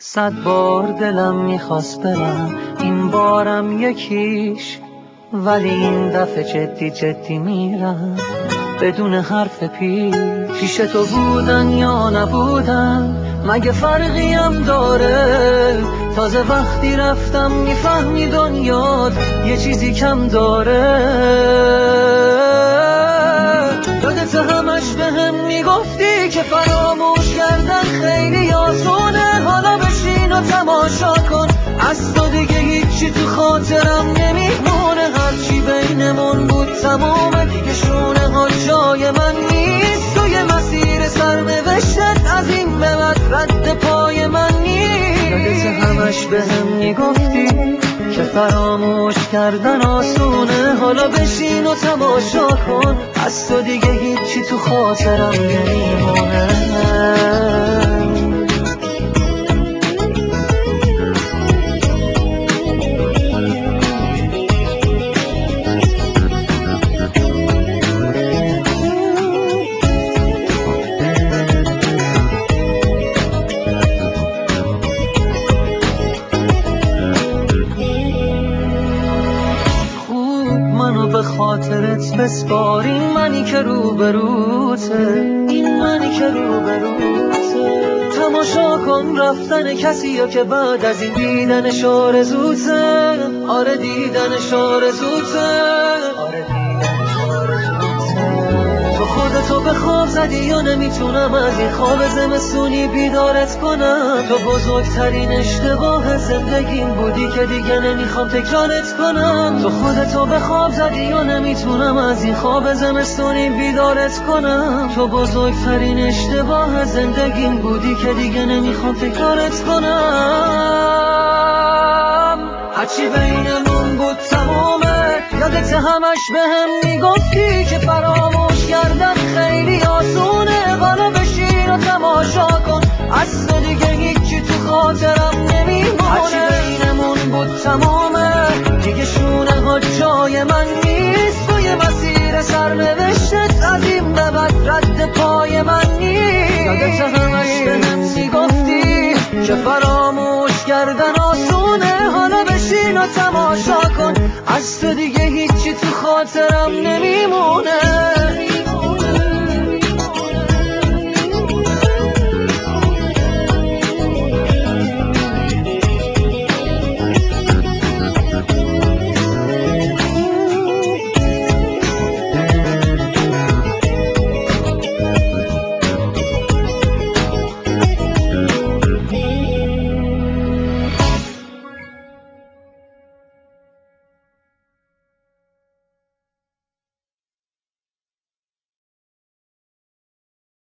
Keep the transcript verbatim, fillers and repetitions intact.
صد بار دلم میخواست برم، این بارم یکیش، ولی این دفعه جدی جدی میرم بدون حرف پیش. پیش تو بودن یا نبودن مگه فرقی هم داره؟ تازه وقتی رفتم میفهمی دنیات یه چیزی کم داره. یادت همش به هم میگفتی که فراموش کردن خیلی آسونه، حالا بشین و تماشا کن، از تو دیگه هیچی تو خاطرم نمیمونه. هرچی بینمون بود تمومه دیگه، شونه ها جای من نیست، توی مسیر سرنوشتت از این به بعد رد پای من نیست. یادت همش به هم میگفتی که فراموش کردن آسونه، حالا بشین و تماشا کن، از تو دیگه هیچی تو خاطرم نمیمونه. منو به خاطرت بسپار، این منی که روبروته، این منی که روبروته. تماشا کن رفتن کسی که بعد از این دیدنش آرزوته، آره دیدنش آرزوته، آره دیدنش آرزوته. تو خودتو به خواب زدی یا نمیتونم از این خواب زمستونی بیدارت کنم. تو بزرگترین اشتباه زندگیم بودی که دیگه نمیخوام تکرارت کنم. تو خودتو به خواب زدی یا نمیتونم از این خواب زمستونی بیدارت کنم. تو بزرگترین اشتباه زندگیم بودی که دیگه نمیخوام تکرارت کنم. هرچی بینمون بود تمومه، یادت همش به هم میگفتی که فراموش کردن خیلی آسونه، حالا بشین و تماشا کن، از تو دیگه هیچی تو خاطرم نمیمونه. هرچی بینمون بود تمومه دیگه، شونه ها جای من نیست، توی مسیر سرنوشتت از این به بعد رد پای من نیست. یادت همش به هم میگفتی که فراموش کردن آسونه، حالا بشین و تماشا کن، از تو دیگه هیچی تو خاطرم نمیمونه.